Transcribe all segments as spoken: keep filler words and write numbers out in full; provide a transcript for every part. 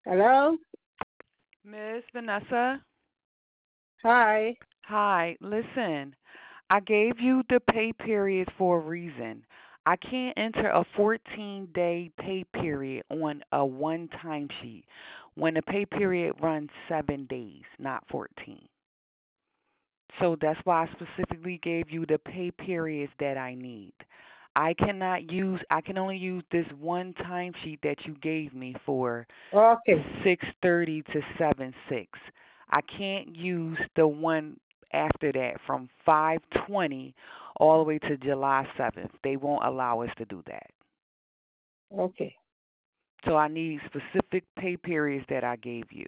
Hello? Miss Vanessa? Hi. Hi, listen. I gave you the pay period for a reason. I can't enter a fourteen day pay period on a one timesheet when the pay period runs seven days, not fourteen. So that's why I specifically gave you the pay periods that I need. I cannot use, I can only use this one timesheet that you gave me for Okay. six thirty to seven six. I can't use the one after that from five twenty all the way to July seventh. They won't allow us to do that. Okay. So I need specific pay periods that I gave you.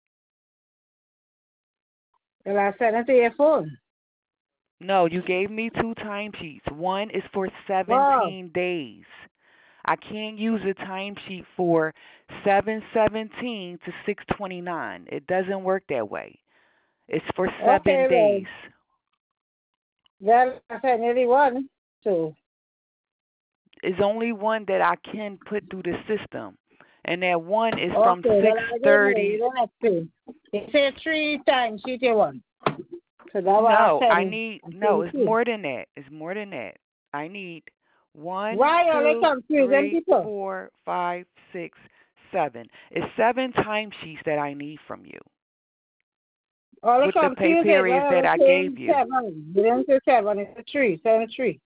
Well, I sent it to your phone. No, you gave me two timesheets. One is for Oh, seventeen days. I can't use a timesheet for seven seventeen to six twenty-nine. It doesn't work that way. It's for seven okay. Well, days. well, I sent you the one. So, Is only one that I can put through the system, and that one is from okay. Well, six I don't know. You thirty. don't have to. It said three times she did one. So that's why I No, I sent, need I no. sent It's two. more than that. It's more than that. I need one, Why are they two, confusing three, people? four, five, six, seven. It's seven timesheets that I need from you All the with the pay confused is periods why that I'm I gave saying you. seven. You didn't say seven. It's a three. Seven three.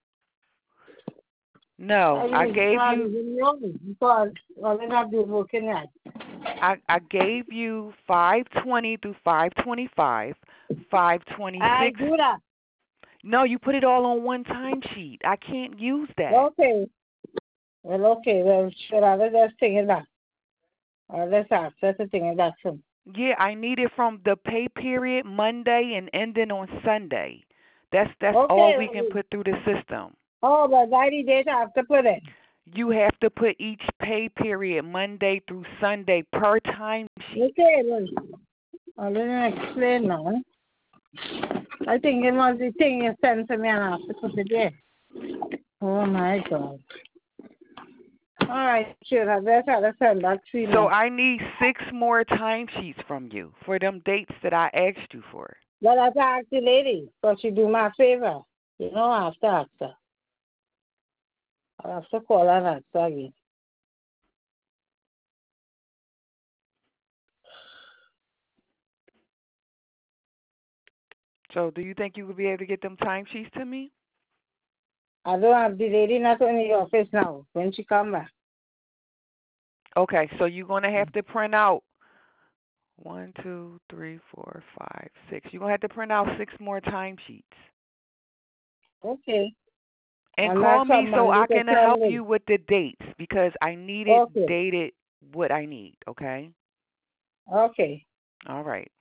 I No, I mean, gave not you even know because all they not doing working at. I, I gave you five twenty through five twenty-five, I five twenty-six. do that. No, you put it all on one timesheet. I can't use that. Okay. Well, okay. Well, should I let us take it back? Uh, let's ask. Let's take it back soon. Yeah, I need it from the pay period Monday and ending on Sunday. That's that's all we can Okay. put through the system. Oh, but ninety days I have to put it. You have to put each pay period Monday through Sunday per timesheet. Okay. Well, I didn't explain now. I think it was the thing you sent to me and I have to put it there. Oh, my God. All right. Sure. I better send that to you So now. I need six more timesheets from you for them dates that I asked you for. But I have to ask the lady because she do my favor. You know, I have to ask her. I have to call her and ask her again. So do you think you would be able to get them timesheets to me? I don't have the lady not in the office now. When she come back. Okay, so you're gonna have to print out one, two, three, four, five, six. You're gonna have to print out six more timesheets. Okay. And And that's call me from so Monday I to can help Sunday. you with the dates because I need it Okay. dated what I need, okay? Okay. All right.